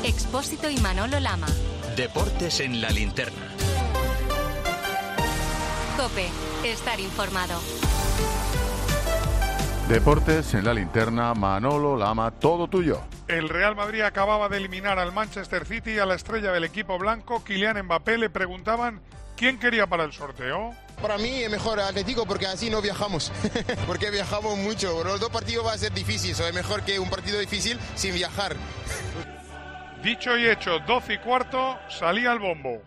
Expósito y Manolo Lama. Deportes en la linterna. COPE. Estar informado. Deportes en la linterna, Manolo Lama, todo tuyo. El Real Madrid acababa de eliminar al Manchester City y a la estrella del equipo blanco, Kylian Mbappé. Le preguntaban quién quería para el sorteo. Para mí es mejor Atlético porque así no viajamos, porque viajamos mucho. Los dos partidos va a ser difícil, es mejor que un partido difícil sin viajar. Dicho y hecho, 12:15, salía el bombo.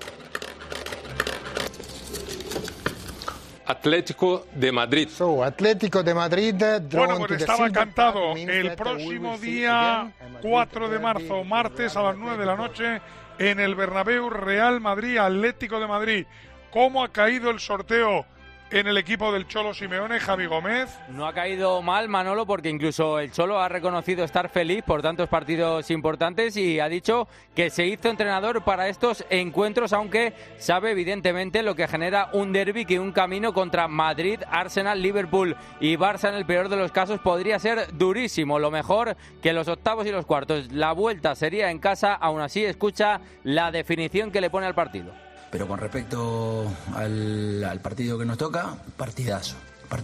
Atlético de Madrid. Atlético de Madrid. Bueno, pues estaba cantado el próximo día 4 de marzo, martes a las 9 de la noche, en el Bernabéu, Real Madrid, Atlético de Madrid. ¿Cómo ha caído el sorteo en el equipo del Cholo Simeone, Javi Gómez? No ha caído mal, Manolo, porque incluso el Cholo ha reconocido estar feliz por tantos partidos importantes y ha dicho que se hizo entrenador para estos encuentros, aunque sabe evidentemente lo que genera un derbi, que un camino contra Madrid, Arsenal, Liverpool y Barça en el peor de los casos podría ser durísimo. Lo mejor que los octavos y los cuartos. La vuelta sería en casa, aún así escucha la definición que le pone al partido. Pero con respecto al partido que nos toca, partidazo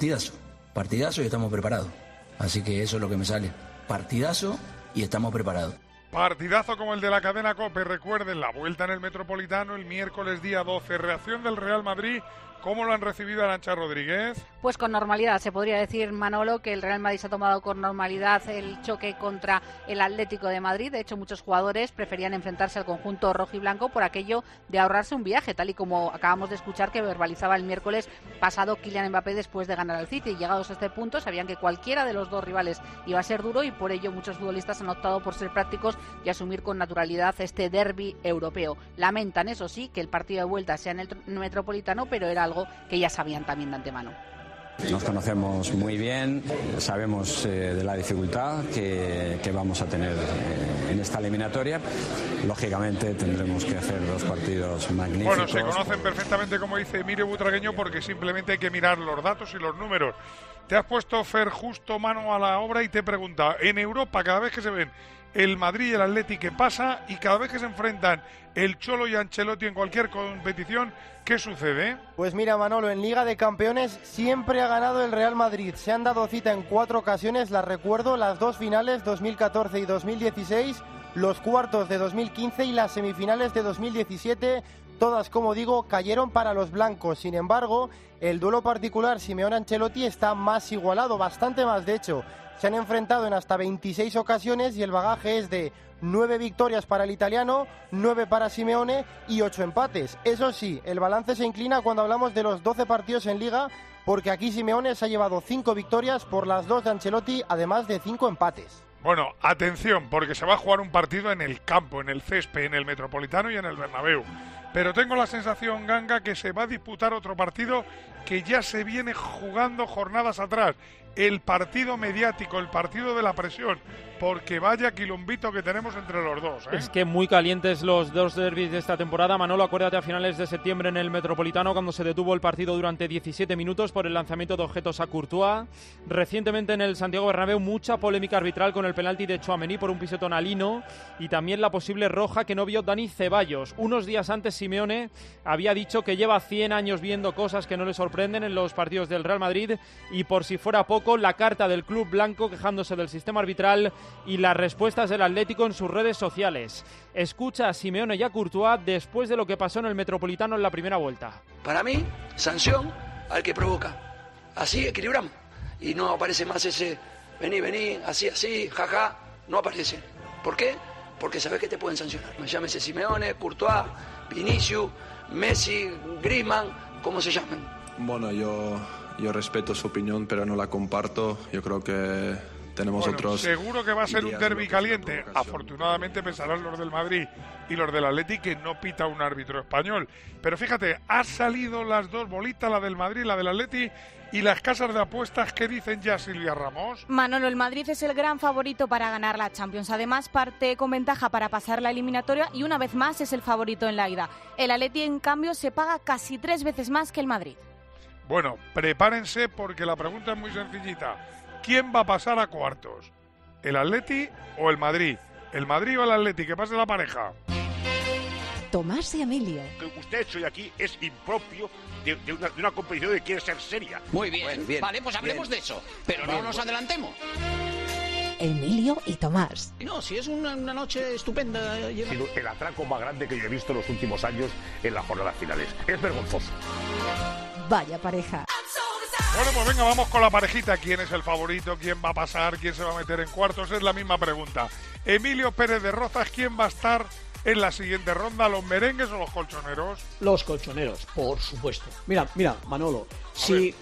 y estamos preparados. Así que eso es lo que me sale, partidazo y estamos preparados. Partidazo como el de la cadena COPE. Recuerden, la vuelta en el Metropolitano el miércoles día 12. Reacción del Real Madrid. ¿Cómo lo han recibido, Arantxa Rodríguez? Pues con normalidad, se podría decir, Manolo, que el Real Madrid se ha tomado con normalidad el choque contra el Atlético de Madrid. De hecho, muchos jugadores preferían enfrentarse al conjunto rojiblanco por aquello de ahorrarse un viaje, tal y como acabamos de escuchar que verbalizaba el miércoles pasado Kylian Mbappé después de ganar al City. Llegados a este punto, sabían que cualquiera de los dos rivales iba a ser duro y por ello muchos futbolistas han optado por ser prácticos y asumir con naturalidad este derbi europeo. Lamentan, eso sí, que el partido de vuelta sea en el Metropolitano, pero era algo que ya sabían también de antemano. Nos conocemos muy bien, sabemos de la dificultad que vamos a tener en esta eliminatoria. Lógicamente tendremos que hacer dos partidos magníficos. Bueno, se conocen perfectamente, como dice Emilio Butragueño, porque simplemente hay que mirar los datos y los números. Te has puesto, Fer, justo mano a la obra y te pregunta, en Europa, cada vez que se ven el Madrid y el Atleti, ¿qué pasa? Y cada vez que se enfrentan el Cholo y Ancelotti en cualquier competición, ¿qué sucede? Pues mira, Manolo, en Liga de Campeones siempre ha ganado el Real Madrid. Se han dado cita en 4 ocasiones, las recuerdo, las 2 finales, 2014 y 2016, los cuartos de 2015 y las semifinales de 2017. Todas, como digo, cayeron para los blancos. Sin embargo, el duelo particular Simeone-Ancelotti está más igualado, bastante más de hecho. Se han enfrentado en hasta 26 ocasiones y el bagaje es de 9 victorias para el italiano, 9 para Simeone y 8 empates. Eso sí, el balance se inclina cuando hablamos de los 12 partidos en Liga, porque aquí Simeone se ha llevado 5 victorias por las 2 de Ancelotti, además de 5 empates. Bueno, atención, porque se va a jugar un partido en el campo, en el césped, en el Metropolitano y en el Bernabéu. Pero tengo la sensación, Ganga, que se va a disputar otro partido que ya se viene jugando jornadas atrás. El partido mediático, el partido de la presión, porque vaya quilombito que tenemos entre los dos, ¿eh? Es que muy calientes los dos derbis de esta temporada. Manolo, acuérdate a finales de septiembre en el Metropolitano, cuando se detuvo el partido durante 17 minutos por el lanzamiento de objetos a Courtois. Recientemente en el Santiago Bernabéu, mucha polémica arbitral con el penalti de Tchouaméni por un pisotón a Lino y también la posible roja que no vio Dani Ceballos. Unos días antes Simeone había dicho que lleva 100 años viendo cosas que no le sorprenden en los partidos del Real Madrid y, por si fuera poco, la carta del club blanco quejándose del sistema arbitral y las respuestas del Atlético en sus redes sociales. Escucha a Simeone y a Courtois después de lo que pasó en el Metropolitano en la primera vuelta. Para mí, sanción al que provoca. Así equilibramos. Y no aparece más ese vení, así, jaja. No aparece. ¿Por qué? Porque sabes que te pueden sancionar. Llámese Simeone, Courtois, Vinicius, Messi, Griezmann, como se llamen. Bueno, yo respeto su opinión, pero no la comparto. Yo creo que tenemos otros. Seguro que va a ser un derbi caliente. Afortunadamente pensarán los del Madrid y los del Atleti que no pita un árbitro español. Pero fíjate, ha salido las dos bolitas, la del Madrid y la del Atleti, y las casas de apuestas, ¿qué dicen ya, Silvia Ramos? Manolo, el Madrid es el gran favorito para ganar la Champions. Además, parte con ventaja para pasar la eliminatoria y una vez más es el favorito en la ida. El Atleti, en cambio, se paga casi 3 veces más que el Madrid. Bueno, prepárense porque la pregunta es muy sencillita. ¿Quién va a pasar a cuartos? ¿El Atleti o el Madrid? ¿El Madrid o el Atleti? Que pase la pareja. Tomás y Emilio. Lo que usted ha hecho hoy aquí es impropio de una competición que quiere ser seria. Muy bien, vale, pues hablemos de eso, pero no nos adelantemos. Emilio y Tomás. No, si es una noche estupenda. El atraco más grande que yo he visto en los últimos años en las jornadas finales. Es vergonzoso. Vaya pareja. Bueno, pues venga, vamos con la parejita. ¿Quién es el favorito? ¿Quién va a pasar? ¿Quién se va a meter en cuartos? Es la misma pregunta. Emilio Pérez de Rozas, ¿quién va a estar en la siguiente ronda? ¿Los merengues o los colchoneros? Los colchoneros, por supuesto. Mira, Manolo, si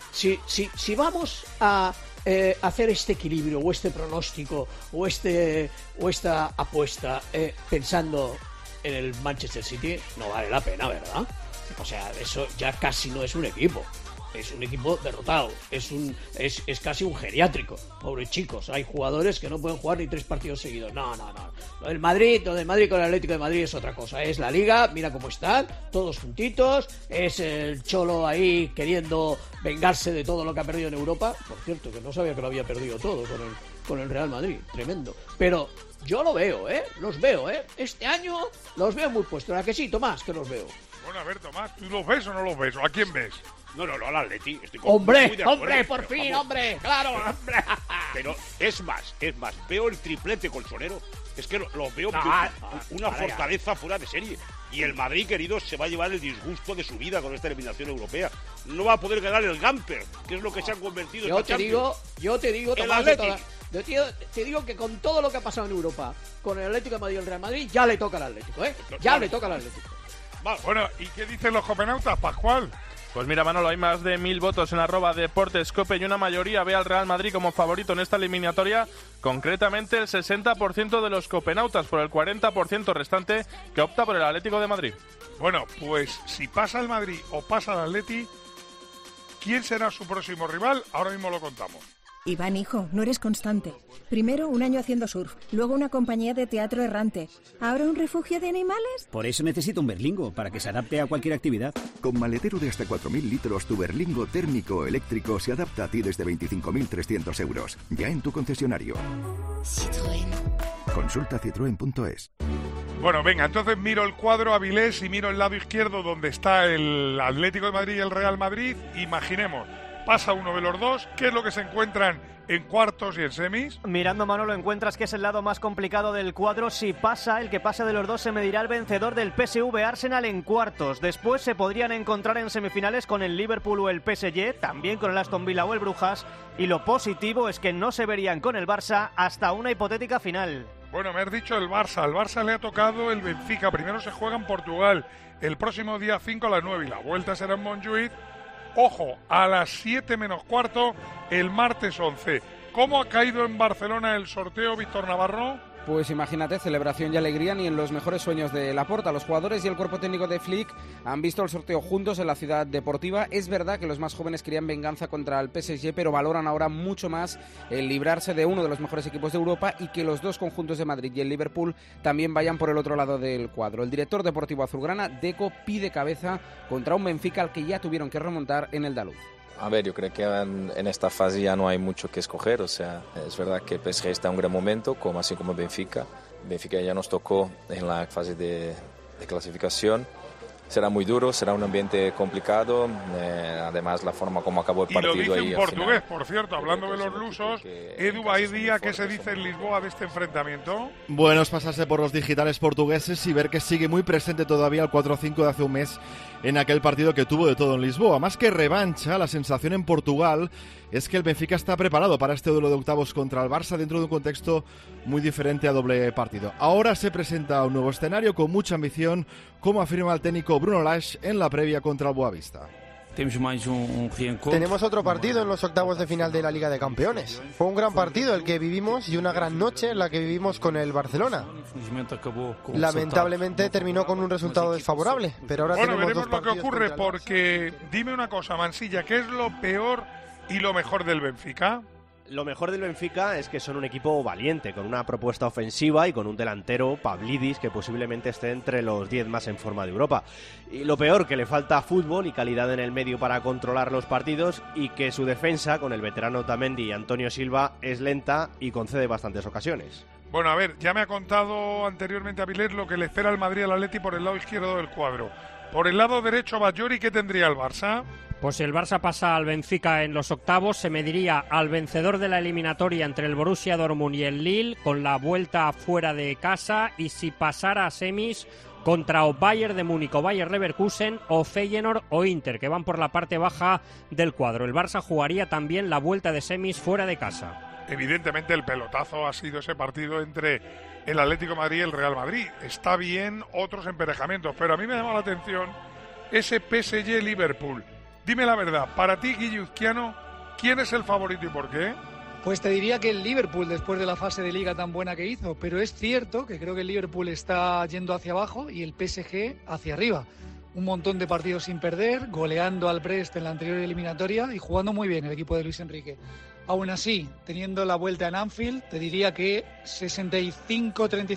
vamos a hacer este equilibrio o este pronóstico o esta apuesta pensando en el Manchester City, no vale la pena, ¿verdad? O sea, eso ya casi no es un equipo. Es un equipo derrotado, es casi un geriátrico. Pobres chicos, hay jugadores que no pueden jugar ni 3 partidos seguidos. No. Lo del Madrid con el Atlético de Madrid es otra cosa. Es la Liga, mira cómo están, todos juntitos. Es el Cholo ahí queriendo vengarse de todo lo que ha perdido en Europa. Por cierto, que no sabía que lo había perdido todo con el Real Madrid. Tremendo. Pero yo lo veo, los veo, este año los veo muy puestos. ¿A que sí, Tomás? Que los veo. Bueno, a ver, Tomás, ¿tú los ves o no los ves? ¿O a quién ves? No, al Atleti. ¡Hombre, por fin, hombre! ¡Claro, hombre! Pero es más, veo el triplete colchonero. Es que lo veo una fortaleza fuera de serie. Y el Madrid, querido, se va a llevar el disgusto de su vida con esta eliminación europea. No va a poder ganar el Gamper, que es lo que se han convertido en Yo te digo, el Atleti. Te digo que con todo lo que ha pasado en Europa, con el Atlético de Madrid y el Real Madrid, ya le toca al Atlético, Ya le toca al Atlético. Bueno, ¿y qué dicen los copenautas, Pascual? Pues mira, Manolo, hay más de 1000 votos en @deportescope y una mayoría ve al Real Madrid como favorito en esta eliminatoria, concretamente el 60% de los copenautas, por el 40% restante que opta por el Atlético de Madrid. Bueno, pues si pasa el Madrid o pasa el Atleti, ¿quién será su próximo rival? Ahora mismo lo contamos. Iván, hijo, no eres constante. Primero un año haciendo surf, luego una compañía de teatro errante, ahora un refugio de animales. Por eso necesito un Berlingo, para que se adapte a cualquier actividad. Con maletero de hasta 4.000 litros, tu Berlingo térmico o eléctrico se adapta a ti desde 25.300 euros. Ya en tu concesionario. Citroën. Consulta citroen.es. Bueno, venga, entonces miro el cuadro Avilés y miro el lado izquierdo donde está el Atlético de Madrid y el Real Madrid. Imaginemos, pasa uno de los dos, ¿qué es lo que se encuentran en cuartos y en semis? Mirando, Manolo, encuentras que es el lado más complicado del cuadro. Si pasa, el que pase de los dos se medirá el vencedor del PSV Arsenal en cuartos. Después se podrían encontrar en semifinales con el Liverpool o el PSG, también con el Aston Villa o el Brujas. Y lo positivo es que no se verían con el Barça hasta una hipotética final. Bueno, me has dicho el Barça. Al Barça le ha tocado el Benfica. Primero se juega en Portugal el próximo día 5 a las 9 y la vuelta será en Montjuïc. Ojo, a las 7 menos cuarto, el martes 11. ¿Cómo ha caído en Barcelona el sorteo, Víctor Navarro? Pues imagínate, celebración y alegría ni en los mejores sueños de Laporta. Los jugadores y el cuerpo técnico de Flick han visto el sorteo juntos en la ciudad deportiva. Es verdad que los más jóvenes querían venganza contra el PSG, pero valoran ahora mucho más el librarse de uno de los mejores equipos de Europa y que los dos conjuntos de Madrid y el Liverpool también vayan por el otro lado del cuadro. El director deportivo azulgrana, Deco, pide cabeza contra un Benfica al que ya tuvieron que remontar en el Daluz. A ver, yo creo que en esta fase ya no hay mucho que escoger, o sea, es verdad que el PSG está en un gran momento, así como Benfica. Benfica ya nos tocó en la fase de clasificación. Será muy duro, será un ambiente complicado, además la forma como acabó el partido. Y lo dice ahí en portugués, por cierto, hablando de los lusos. Edu Baidía, ¿qué se dice en Lisboa de este enfrentamiento? Bueno, es pasarse por los digitales portugueses y ver que sigue muy presente todavía el 4-5 de hace un mes en aquel partido que tuvo de todo en Lisboa. Más que revancha, la sensación en Portugal es que el Benfica está preparado para este duelo de octavos contra el Barça dentro de un contexto muy diferente a doble partido. Ahora se presenta un nuevo escenario con mucha ambición, como afirma el técnico Bruno Lage en la previa contra el Boavista. Tenemos otro partido en los octavos de final de la Liga de Campeones. Fue un gran partido el que vivimos y una gran noche la que vivimos con el Barcelona. Lamentablemente terminó con un resultado desfavorable, pero ahora tenemos veremos dos lo que partidos ocurre, porque dime una cosa, Mansilla, ¿qué es lo peor y lo mejor del Benfica? Lo mejor del Benfica es que son un equipo valiente, con una propuesta ofensiva y con un delantero, Pavlidis, que posiblemente esté entre los 10 más en forma de Europa. Y lo peor, que le falta fútbol y calidad en el medio para controlar los partidos y que su defensa, con el veterano Otamendi y Antonio Silva, es lenta y concede bastantes ocasiones. Bueno, a ver, ya me ha contado anteriormente Avilés lo que le espera al Madrid al Atleti por el lado izquierdo del cuadro. Por el lado derecho, Batllori, ¿qué tendría el Barça? Pues el Barça pasa al Benfica en los octavos, se mediría al vencedor de la eliminatoria entre el Borussia Dortmund y el Lille, con la vuelta fuera de casa, y si pasara a semis contra o Bayern de Múnich o Bayer Leverkusen o Feyenoord o Inter, que van por la parte baja del cuadro. El Barça jugaría también la vuelta de semis fuera de casa. Evidentemente el pelotazo ha sido ese partido entre el Atlético de Madrid y el Real Madrid. Está bien otros emparejamientos, pero a mí me llama la atención ese PSG-Liverpool. Dime la verdad, para ti, Guilluzquiano, ¿quién es el favorito y por qué? Pues te diría que el Liverpool, después de la fase de Liga tan buena que hizo, pero es cierto que creo que el Liverpool está yendo hacia abajo y el PSG hacia arriba. Un montón de partidos sin perder, goleando al Brest en la anterior eliminatoria y jugando muy bien el equipo de Luis Enrique. Aún así, teniendo la vuelta en Anfield, te diría que 65-35,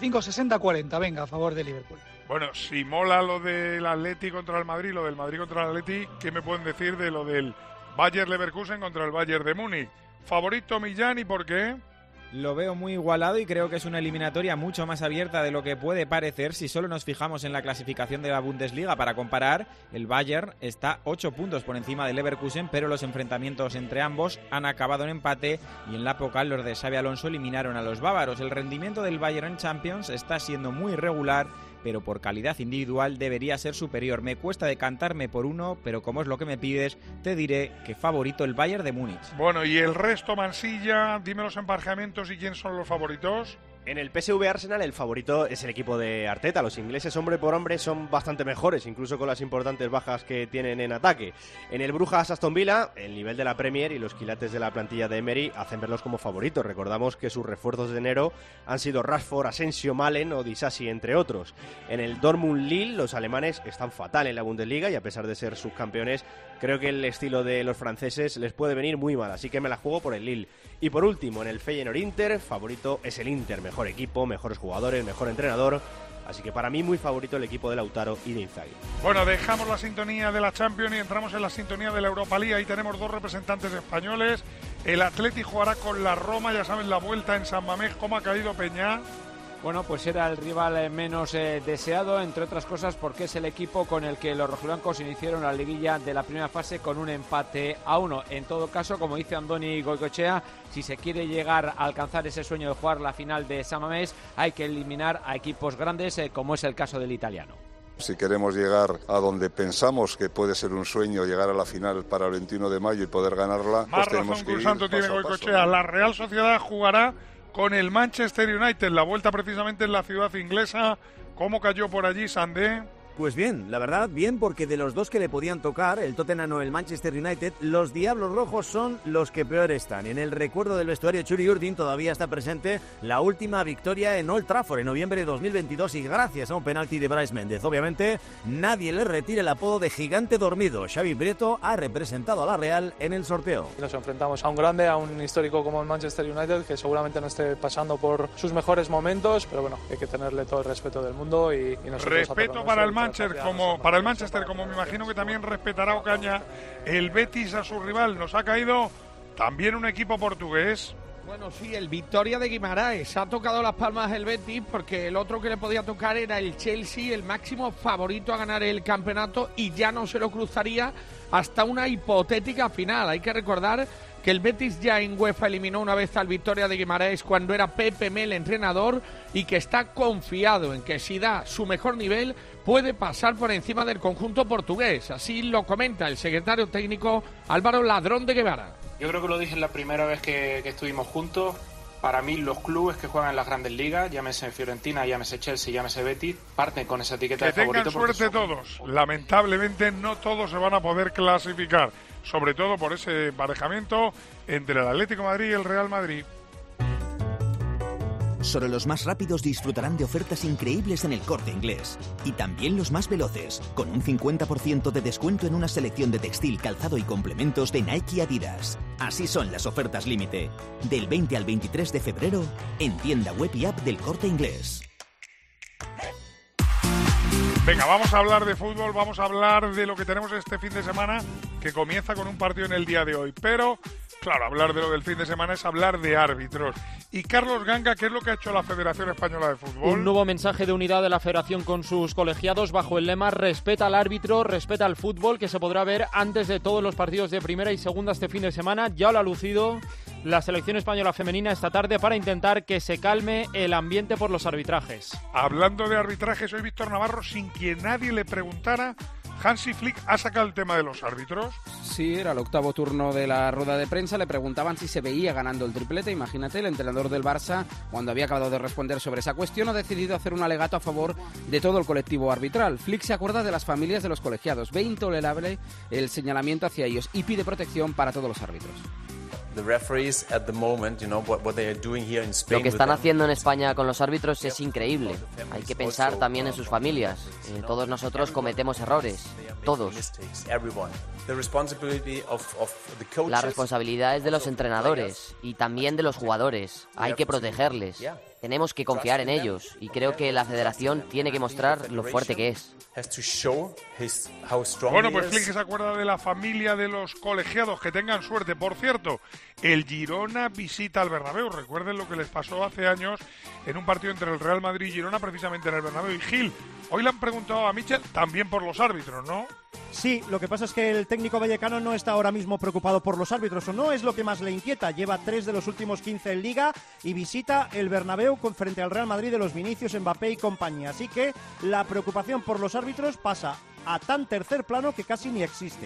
60-40, venga, a favor de Liverpool. Bueno, si mola lo del Atleti contra el Madrid, lo del Madrid contra el Atleti, ¿qué me pueden decir de lo del Bayer Leverkusen contra el Bayern de Múnich? ¿Favorito Millán y por qué? Lo veo muy igualado y creo que es una eliminatoria mucho más abierta de lo que puede parecer si solo nos fijamos en la clasificación de la Bundesliga. Para comparar, el Bayern está 8 puntos por encima del Leverkusen, pero los enfrentamientos entre ambos han acabado en empate y en la Pokal los de Xabi Alonso eliminaron a los bávaros. El rendimiento del Bayern en Champions está siendo muy irregular, pero por calidad individual debería ser superior. Me cuesta decantarme por uno, pero como es lo que me pides, te diré que favorito el Bayern de Múnich. Bueno, y el resto, Mansilla, dime los emparejamientos y quién son los favoritos. En el PSV Arsenal el favorito es el equipo de Arteta. Los ingleses hombre por hombre son bastante mejores, incluso con las importantes bajas que tienen en ataque. En el Brujas Aston Villa, el nivel de la Premier y los quilates de la plantilla de Emery hacen verlos como favoritos. Recordamos que sus refuerzos de enero han sido Rashford, Asensio, Malen o Disasi, entre otros. En el Dortmund Lille los alemanes están fatal en la Bundesliga y a pesar de ser subcampeones, creo que el estilo de los franceses les puede venir muy mal, así que me la juego por el Lille. Y por último, en el Feyenoord Inter, favorito es el Inter. Mejor equipo, mejores jugadores, mejor entrenador. Así que para mí muy favorito el equipo de Lautaro y de Inzaghi. Bueno, dejamos la sintonía de la Champions y entramos en la sintonía de la Europa League. Ahí tenemos dos representantes españoles. El Atleti jugará con la Roma, ya saben, la vuelta en San Mamés. ¿Cómo ha caído Peña? Bueno, pues era el rival menos deseado, entre otras cosas porque es el equipo con el que los rojiblancos iniciaron la liguilla de la primera fase con un empate a 1. En todo caso, como dice Andoni Goicoechea, si se quiere llegar a alcanzar ese sueño de jugar la final de San Mamés, hay que eliminar a equipos grandes, como es el caso del italiano. Si queremos llegar a donde pensamos que puede ser un sueño, llegar a la final para el 21 de mayo y poder ganarla, más pues tenemos que ir tiene paso a Goicoechea. paso, ¿no? La Real Sociedad jugará con el Manchester United, la vuelta precisamente en la ciudad inglesa. ¿Cómo cayó por allí Sandé? Pues bien, la verdad, bien, porque de los dos que le podían tocar, el Tottenham o el Manchester United, los Diablos Rojos son los que peor están. En el recuerdo del vestuario Churi Urdin todavía está presente la última victoria en Old Trafford en noviembre de 2022 y gracias a un penalti de Brais Méndez. Obviamente, nadie le retira el apodo de gigante dormido. Xavi Prieto ha representado a la Real en el sorteo. Nos enfrentamos a un grande, a un histórico como el Manchester United, que seguramente no esté pasando por sus mejores momentos, pero bueno, hay que tenerle todo el respeto del mundo y nosotros... Respeto para el Manchester, como me imagino que también respetará Ocaña el Betis a su rival. Nos ha caído también un equipo portugués. Bueno, sí, el Victoria de Guimaraes. Ha tocado las palmas el Betis porque el otro que le podía tocar era el Chelsea, el máximo favorito a ganar el campeonato, y ya no se lo cruzaría hasta una hipotética final. Hay que recordar que el Betis ya en UEFA eliminó una vez al Victoria de Guimaraes cuando era Pepe Mel entrenador, y que está confiado en que si da su mejor nivel puede pasar por encima del conjunto portugués. Así lo comenta el secretario técnico Álvaro Ladrón de Guevara. Yo creo que lo dije la primera vez que estuvimos juntos. Para mí los clubes que juegan en las grandes ligas, llámese Fiorentina, llámese Chelsea, llámese Betis, parten con esa etiqueta de favorito. Que tengan suerte todos. Lamentablemente no todos se van a poder clasificar, sobre todo por ese emparejamiento entre el Atlético de Madrid y el Real Madrid. Solo los más rápidos disfrutarán de ofertas increíbles en El Corte Inglés. Y también los más veloces, con un 50% de descuento en una selección de textil, calzado y complementos de Nike y Adidas. Así son las ofertas límite. Del 20 al 23 de febrero, en tienda web y app del Corte Inglés. Venga, vamos a hablar de fútbol, vamos a hablar de lo que tenemos este fin de semana, que comienza con un partido en el día de hoy. Pero, claro, hablar de lo del fin de semana es hablar de árbitros. Y Carlos Ganga, ¿qué es lo que ha hecho la Federación Española de Fútbol? Un nuevo mensaje de unidad de la Federación con sus colegiados bajo el lema respeta al árbitro, respeta al fútbol, que se podrá ver antes de todos los partidos de primera y segunda este fin de semana. Ya lo ha lucido la selección española femenina esta tarde para intentar que se calme el ambiente por los arbitrajes. Hablando de arbitrajes, hoy Víctor Navarro, sin que nadie le preguntara, Hansi Flick ha sacado el tema de los árbitros. Sí, era el octavo turno de la rueda de prensa. Le preguntaban si se veía ganando el triplete. Imagínate, el entrenador del Barça, cuando había acabado de responder sobre esa cuestión, ha decidido hacer un alegato a favor de todo el colectivo arbitral. Flick se acuerda de las familias de los colegiados. Ve intolerable el señalamiento hacia ellos y pide protección para todos los árbitros. Lo que están haciendo en España con los árbitros es increíble. Hay que pensar también en sus familias. Todos nosotros cometemos errores. Todos. La responsabilidad es de los entrenadores y también de los jugadores. Hay que protegerles. Tenemos que confiar en ellos y creo que la federación tiene que mostrar lo fuerte que es. Bueno, pues Flick se acuerda de la familia de los colegiados, que tengan suerte. Por cierto, el Girona visita al Bernabéu. Recuerden lo que les pasó hace años en un partido entre el Real Madrid y Girona, precisamente en el Bernabéu. Y Gil, hoy le han preguntado a Michel también por los árbitros, ¿no? Sí, lo que pasa es que el técnico vallecano no está ahora mismo preocupado por los árbitros, o no es lo que más le inquieta. Lleva 3 de los últimos 15 en Liga y visita el Bernabéu frente al Real Madrid de los Vinicius, Mbappé y compañía. Así que la preocupación por los árbitros pasa a tan tercer plano que casi ni existe.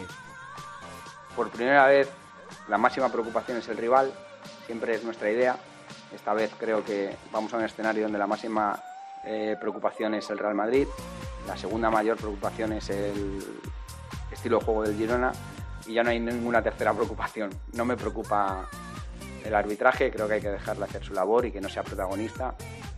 Por primera vez, la máxima preocupación es el rival, siempre es nuestra idea. Esta vez creo que vamos a un escenario donde la máxima preocupación es el Real Madrid, la segunda mayor preocupación es el estilo de juego del Girona y ya no hay ninguna tercera preocupación. No me preocupa el arbitraje, creo que hay que dejarle hacer su labor y que no sea protagonista.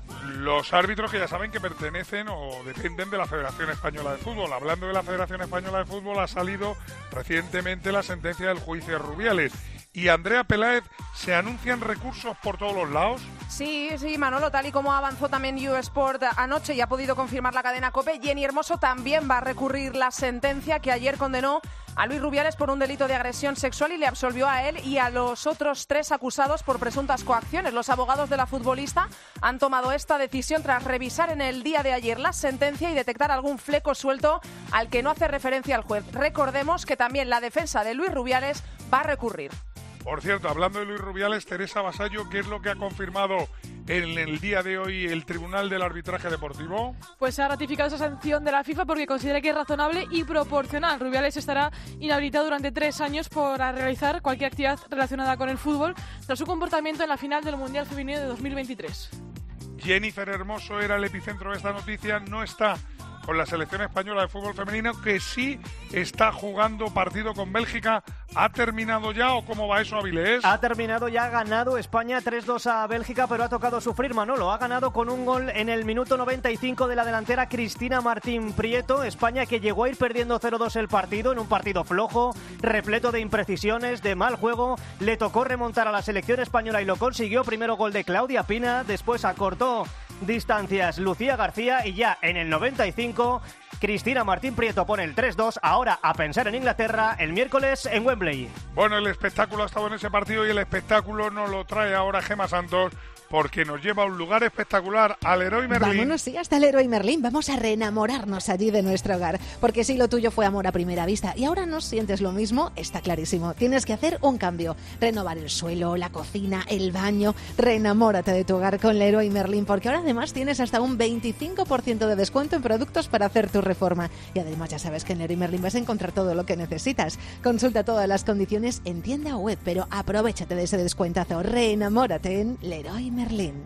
Los árbitros, que ya saben que pertenecen o dependen de la Federación Española de Fútbol. Hablando de la Federación Española de Fútbol, ha salido recientemente la sentencia del juicio de Rubiales. Y Andrea Peláez, ¿se anuncian recursos por todos los lados? Sí, Manolo, tal y como avanzó también Sport anoche y ha podido confirmar la cadena COPE, Jenny Hermoso también va a recurrir la sentencia que ayer condenó a Luis Rubiales por un delito de agresión sexual y le absolvió a él y a los otros 3 acusados por presuntas coacciones. Los abogados de la futbolista han tomado esta decisión tras revisar en el día de ayer la sentencia y detectar algún fleco suelto al que no hace referencia el juez. Recordemos que también la defensa de Luis Rubiales va a recurrir. Por cierto, hablando de Luis Rubiales, Teresa Vasallo, ¿qué es lo que ha confirmado en el día de hoy el Tribunal del Arbitraje Deportivo? Pues ha ratificado esa sanción de la FIFA porque considera que es razonable y proporcional. Rubiales estará inhabilitado durante 3 años por realizar cualquier actividad relacionada con el fútbol tras su comportamiento en la final del Mundial Femenino de 2023. Jennifer Hermoso era el epicentro de esta noticia, no está con la selección española de fútbol femenino, que sí está jugando partido con Bélgica. ¿Ha terminado ya o cómo va eso, Avilés? Ha terminado ya, ha ganado España 3-2 a Bélgica, pero ha tocado sufrir, Manolo. Ha ganado con un gol en el minuto 95 de la delantera Cristina Martín Prieto. España, que llegó a ir perdiendo 0-2 el partido, en un partido flojo, repleto de imprecisiones, de mal juego. Le tocó remontar a la selección española y lo consiguió. Primero gol de Claudia Pina, después acortó distancias Lucía García y ya en el 95 Cristina Martín Prieto pone el 3-2. Ahora a pensar en Inglaterra el miércoles en Wembley. Bueno, el espectáculo ha estado en ese partido y el espectáculo nos lo trae ahora Gemma Santos, porque nos lleva a un lugar espectacular, al Leroy Merlin. Vámonos, sí, hasta el Leroy Merlin. Vamos a reenamorarnos allí de nuestro hogar, porque si lo tuyo fue amor a primera vista y ahora no sientes lo mismo, está clarísimo. Tienes que hacer un cambio, renovar el suelo, la cocina, el baño. Reenamórate de tu hogar con Leroy Merlin, porque ahora además tienes hasta un 25% de descuento en productos para hacer tu reforma. Y además ya sabes que en Leroy Merlin vas a encontrar todo lo que necesitas. Consulta todas las condiciones en tienda o web, pero aprovéchate de ese descuentazo. Reenamórate en Leroy Merlin.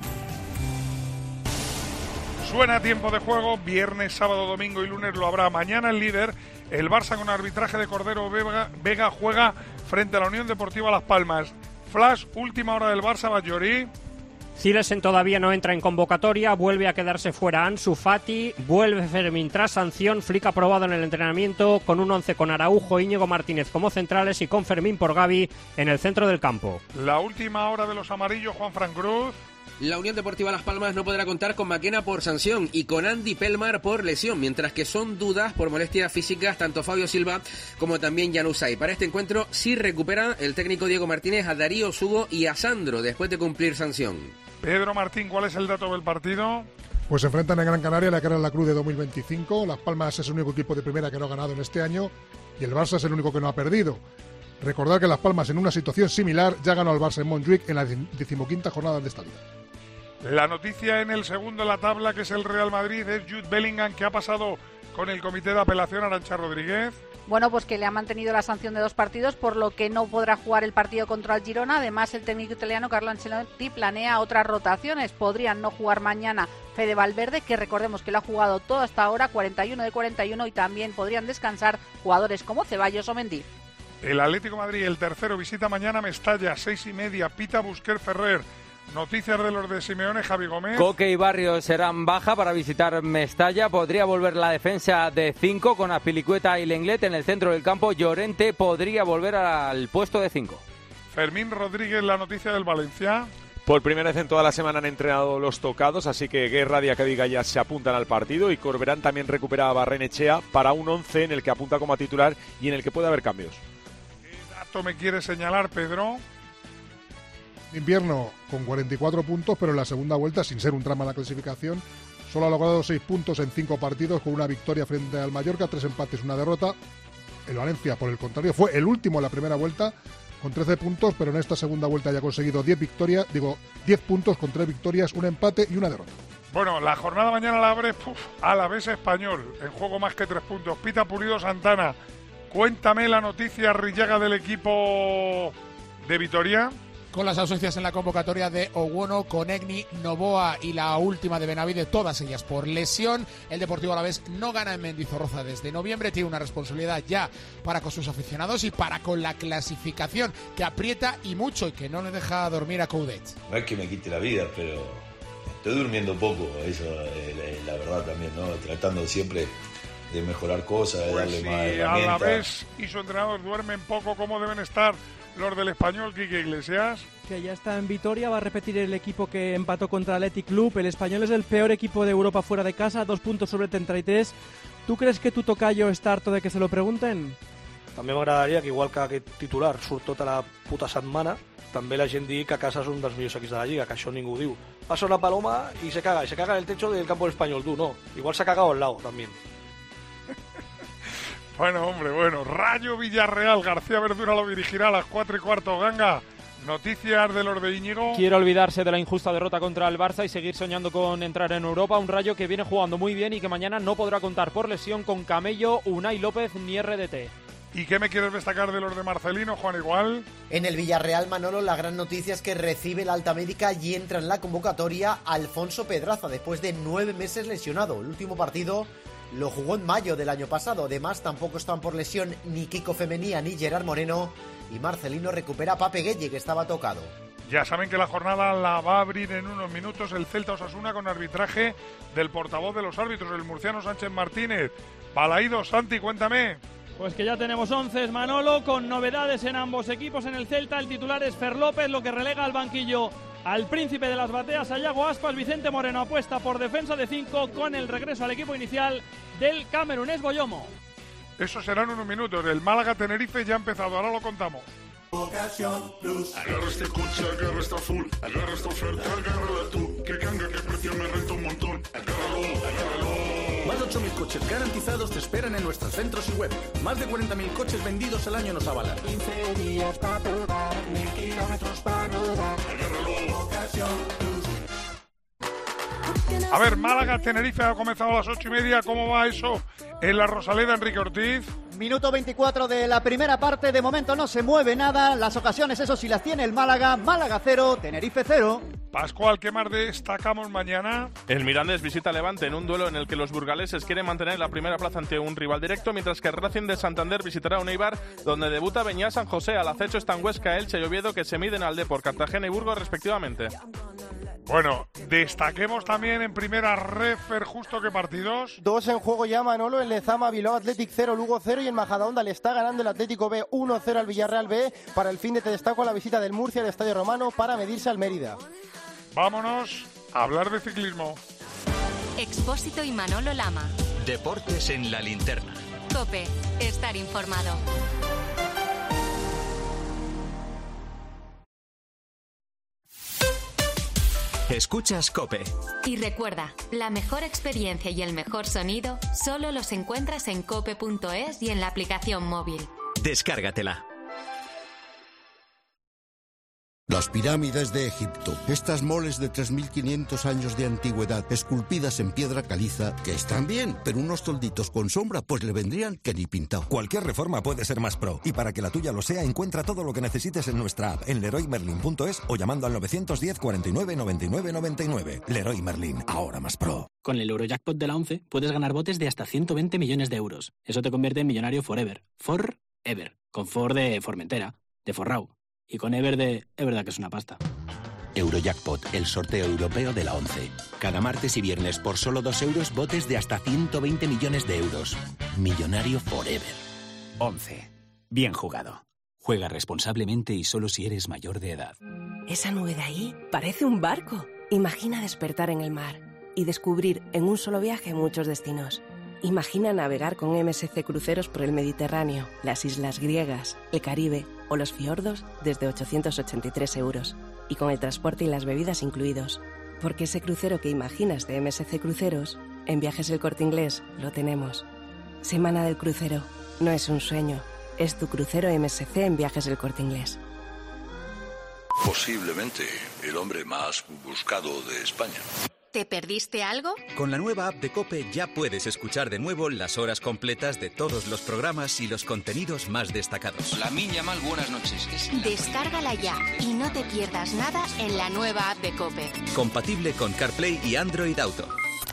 Suena tiempo de juego, viernes, sábado, domingo y lunes lo habrá. Mañana el líder, el Barça, con arbitraje de Cordero Vega, juega frente a la Unión Deportiva Las Palmas. Flash, última hora del Barça, Batllori. Silesen todavía no entra en convocatoria, vuelve a quedarse fuera Ansu Fati, vuelve Fermín tras sanción. Flick aprobado en el entrenamiento con un 11 con Araujo, Íñigo Martínez como centrales y con Fermín por Gavi en el centro del campo. La última hora de los amarillos, Juanfran Cruz. La Unión Deportiva Las Palmas no podrá contar con Maquena por sanción y con Andy Pelmar por lesión, mientras que son dudas por molestias físicas tanto Fabio Silva como también Januzaj. Para este encuentro sí recupera el técnico Diego Martínez a Darío Sugo y a Sandro después de cumplir sanción. Pedro Martín, ¿cuál es el dato del partido? Pues se enfrentan en Gran Canaria la cara en la Cruz de 2025. Las Palmas es el único equipo de primera que no ha ganado en este año y el Barça es el único que no ha perdido. Recordar que Las Palmas, en una situación similar, ya ganó al Barça en Montjuic en la 15ª jornada de esta liga. La noticia en el segundo de la tabla, que es el Real Madrid, es Jude Bellingham, que ha pasado con el comité de apelación. Arantxa Rodríguez. Bueno, pues que le ha mantenido la sanción de 2 partidos, por lo que no podrá jugar el partido contra el Girona. Además, el técnico italiano Carlo Ancelotti planea otras rotaciones. Podrían no jugar mañana Fede Valverde, que recordemos que lo ha jugado todo hasta ahora, 41 de 41, y también podrían descansar jugadores como Ceballos o Mendy. El Atlético de Madrid, el tercero, visita mañana Mestalla, 6:30, Pita Busquets Ferrer. Noticias de los de Simeone, Javi Gómez. Coque y Barrios serán baja para visitar Mestalla. Podría volver la defensa de 5 con Azpilicueta y Lenglet en el centro del campo. Llorente podría volver al puesto de 5. Fermín Rodríguez, la noticia del Valencia. Por primera vez en toda la semana han entrenado los tocados, así que Guerra, Diacabí y Gallas se apuntan al partido y Corberán también recupera a Barrenechea para un 11 en el que apunta como titular y en el que puede haber cambios. ¿Qué dato me quiere señalar, Pedro? Invierno con 44 puntos, pero en la segunda vuelta, sin ser un drama en la clasificación, solo ha logrado 6 puntos en 5 partidos, con una victoria frente al Mallorca, 3 empates, una derrota. El Valencia, por el contrario, fue el último en la primera vuelta con 13 puntos, pero en esta segunda vuelta ya ha conseguido 10 puntos con 3 victorias, un empate y una derrota. Bueno, la jornada mañana la abre Alavés Español, en juego más que 3 puntos. Pita Pulido Santana, cuéntame la noticia arrillaga del equipo de Vitoria. Con las ausencias en la convocatoria de Owono, Konegni, Novoa y la última de Benavide, todas ellas por lesión, el Deportivo Alavés no gana en Mendizorroza desde noviembre. Tiene una responsabilidad ya para con sus aficionados y para con la clasificación, que aprieta y mucho y que no le deja dormir a Coudet. No es que me quite la vida, pero estoy durmiendo poco, eso es la verdad también, ¿no? Tratando siempre de mejorar cosas, de darle más herramientas. Alavés y su entrenador duermen poco, ¿cómo deben estar los del Español, Quique Iglesias? Que ya está en Vitoria, va a repetir el equipo que empató contra el Athletic Club. El Español es el peor equipo de Europa fuera de casa, 2 puntos sobre 33. ¿Tú crees que tu tocayo está harto de que se lo pregunten? També m'agradaria que, igual que aquest titular surt tota la puta setmana, també la gent digui que a casa és un dels millors equips de la Lliga, que això ningú diu. Passa una paloma y se caga en el techo del campo del Español. Tú no, igual se ha cagado al lado también. Bueno, hombre, bueno. Rayo Villarreal, García Verdura lo dirigirá a las 4:15. Ganga, noticias de los de Íñigo. Quiere olvidarse de la injusta derrota contra el Barça y seguir soñando con entrar en Europa. Un Rayo que viene jugando muy bien y que mañana no podrá contar por lesión con Camello, Unai López ni RDT. ¿Y qué me quieres destacar de los de Marcelino, Juan Igual? En el Villarreal, Manolo, la gran noticia es que recibe la alta médica y entra en la convocatoria Alfonso Pedraza, después de 9 meses lesionado. El último partido lo jugó en mayo del año pasado. Además, tampoco están por lesión ni Kiko Femenía ni Gerard Moreno. Y Marcelino recupera a Pape Gueye, que estaba tocado. Ya saben que la jornada la va a abrir en unos minutos el Celta Osasuna con arbitraje del portavoz de los árbitros, el murciano Sánchez Martínez. Balaído, Santi, cuéntame. Pues que ya tenemos 11, Manolo, con novedades en ambos equipos. En el Celta el titular es Fer López, lo que relega al banquillo al príncipe de las bateas, a Yago Aspas. Vicente Moreno apuesta por defensa de 5 con el regreso al equipo inicial del camerunés Boyomo. Eso será en unos minutos. El Málaga-Tenerife ya ha empezado, ahora lo contamos. Ocasión Plus. Agarra este coche, agarra esta full, agarra esta oferta, agárrala tú. Que canga, que precio me renta un montón. Agárralo. Más de 8.000 coches garantizados te esperan en nuestros centros y web. Más de 40.000 coches vendidos al año nos avalan. 15 días para probar, 1000 kilómetros para rodar. Agárralo. Ocasión Plus. A ver, Málaga-Tenerife ha comenzado a las 8:30. ¿Cómo va eso en la Rosaleda, Enrique Ortiz? Minuto 24 de la primera parte. De momento no se mueve nada. Las ocasiones, eso sí, las tiene el Málaga. Málaga 0, Tenerife 0. Pascual, ¿qué más destacamos mañana? El Mirandés visita a Levante en un duelo en el que los burgaleses quieren mantener la primera plaza ante un rival directo, mientras que el Racing de Santander visitará a un Eibar, donde debuta Beñá San José. Al acecho están Huesca, Elche y Oviedo, que se miden al Depor, Cartagena y Burgos respectivamente. Bueno, destaquemos también en primera red, justo qué partidos. 2 en juego ya, Manolo. El Lezama Bilbao Athletic 0, Lugo 0, y en Majadahonda le está ganando el Atlético B 1-0 al Villarreal B. Para el fin de te destaco la visita del Murcia al Estadio Romano para medirse al Mérida. Vámonos a hablar de ciclismo. Expósito y Manolo Lama. Deportes en la linterna. COPE, estar informado. Escuchas COPE. Y recuerda, la mejor experiencia y el mejor sonido solo los encuentras en cope.es y en la aplicación móvil. Descárgatela. Las pirámides de Egipto, estas moles de 3.500 años de antigüedad, esculpidas en piedra caliza, que están bien, pero unos tolditos con sombra pues le vendrían que ni pintado. Cualquier reforma puede ser más pro, y para que la tuya lo sea, encuentra todo lo que necesites en nuestra app, en leroymerlin.es o llamando al 910 49 99 99. Leroy Merlin, ahora más pro. Con el Eurojackpot de la 11 puedes ganar botes de hasta 120 millones de euros. Eso te convierte en millonario forever. Forever. Con For de Formentera, de Forrau. Y con Ever de... Es verdad que es una pasta. Eurojackpot, el sorteo europeo de la 11. Cada martes y viernes por solo 2 euros, botes de hasta 120 millones de euros. Millonario forever. 11. Bien jugado. Juega responsablemente y solo si eres mayor de edad. Esa nube de ahí parece un barco. Imagina despertar en el mar y descubrir en un solo viaje muchos destinos. Imagina navegar con MSC Cruceros por el Mediterráneo, las islas griegas, el Caribe o los fiordos desde 883 euros. Y con el transporte y las bebidas incluidos. Porque ese crucero que imaginas de MSC Cruceros, en Viajes El Corte Inglés lo tenemos. Semana del crucero. No es un sueño. Es tu crucero MSC en Viajes El Corte Inglés. Posiblemente el hombre más buscado de España. ¿Te perdiste algo? Con la nueva app de COPE ya puedes escuchar de nuevo las horas completas de todos los programas y los contenidos más destacados. La Minya Mal, buenas noches. Descárgala ya y no te pierdas nada en la nueva app de COPE. Compatible con CarPlay y Android Auto.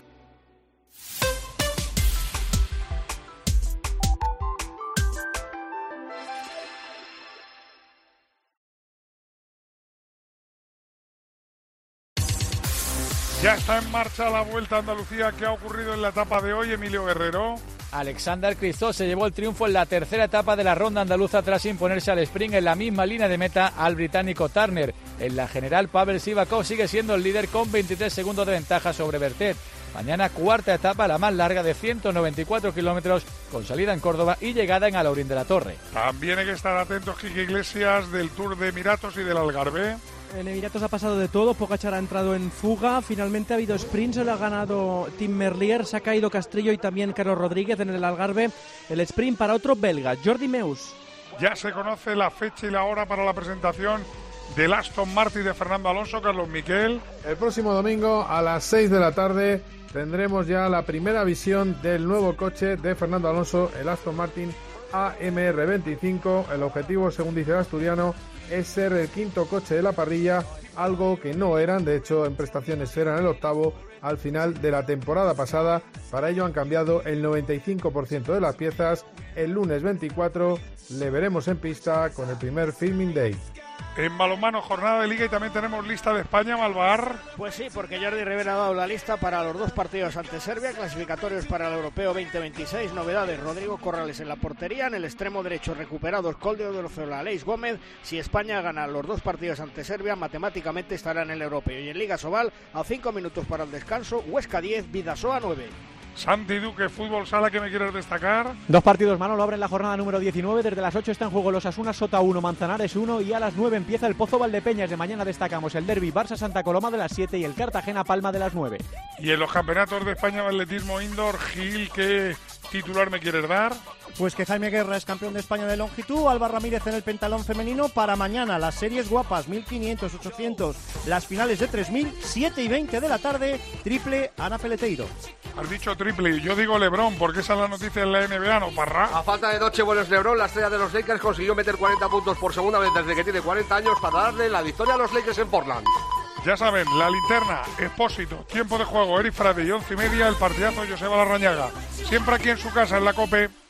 Ya está en marcha la Vuelta a Andalucía. ¿Qué ha ocurrido en la etapa de hoy, Emilio Guerrero? Alexander Kristoff se llevó el triunfo en la tercera etapa de la ronda andaluza tras imponerse al sprint en la misma línea de meta al británico Turner. En la general, Pavel Sivakov sigue siendo el líder con 23 segundos de ventaja sobre Bertet. Mañana cuarta etapa, la más larga de 194 kilómetros, con salida en Córdoba y llegada en Alaurín de la Torre. También hay que estar atentos, Quique Iglesias, del Tour de Emiratos y del Algarve. En Emiratos ha pasado de todo, Pogačar ha entrado en fuga, finalmente ha habido sprint, se lo ha ganado Tim Merlier, se ha caído Castrillo y también Carlos Rodríguez en el Algarve. El sprint para otro belga, Jordi Meus. Ya se conoce la fecha y la hora para la presentación del Aston Martin de Fernando Alonso. Carlos Miquel. El próximo domingo a las 6 de la tarde tendremos ya la primera visión del nuevo coche de Fernando Alonso, el Aston Martin AMR25. El objetivo, según dice el asturiano, es ser el quinto coche de la parrilla, algo que no eran, de hecho en prestaciones eran el octavo al final de la temporada pasada. Para ello han cambiado el 95% de las piezas. El lunes 24 le veremos en pista con el primer Filming Day. En balonmano, jornada de Liga y también tenemos lista de España, Malvar. Pues sí, porque Jordi Rivera ha dado la lista para los 2 partidos ante Serbia, clasificatorios para el Europeo 2026. Novedades: Rodrigo Corrales en la portería, en el extremo derecho recuperados Coldo de Orzola, Aleix Gómez. Si España gana los 2 partidos ante Serbia, matemáticamente estará en el Europeo. Y en Liga Sobal, a 5 minutos para el descanso, Huesca 10, Bidasoa 9. Santi Duque, fútbol sala, ¿qué me quieres destacar? 2 partidos, Manolo, abren la jornada número 19. Desde las 8 está en juego los Osasuna Sota 1, Manzanares 1 y a las 9 empieza el Pozo Valdepeñas. De mañana destacamos el derbi Barça-Santa Coloma de las 7 y el Cartagena-Palma de las 9. Y en los campeonatos de España de atletismo indoor, Gil, ¿qué titular me quieres dar? Pues que Jaime Guerra es campeón de España de longitud, Alba Ramírez en el pentalón femenino. Para mañana las series guapas, 1500, 800, las finales de 3000, 7 y 20 de la tarde, triple Ana Peleteiro. Has dicho triple, yo digo LeBron, porque esa es la noticia en la NBA, ¿no, Parra? A falta de noche, buenos LeBron, la estrella de los Lakers consiguió meter 40 puntos por segunda vez desde que tiene 40 años para darle la victoria a los Lakers en Portland. Ya saben, la linterna, Expósito, tiempo de juego, Eric Frade y 11:30, el partidazo Joseba Larrañaga. Siempre aquí en su casa, en la COPE.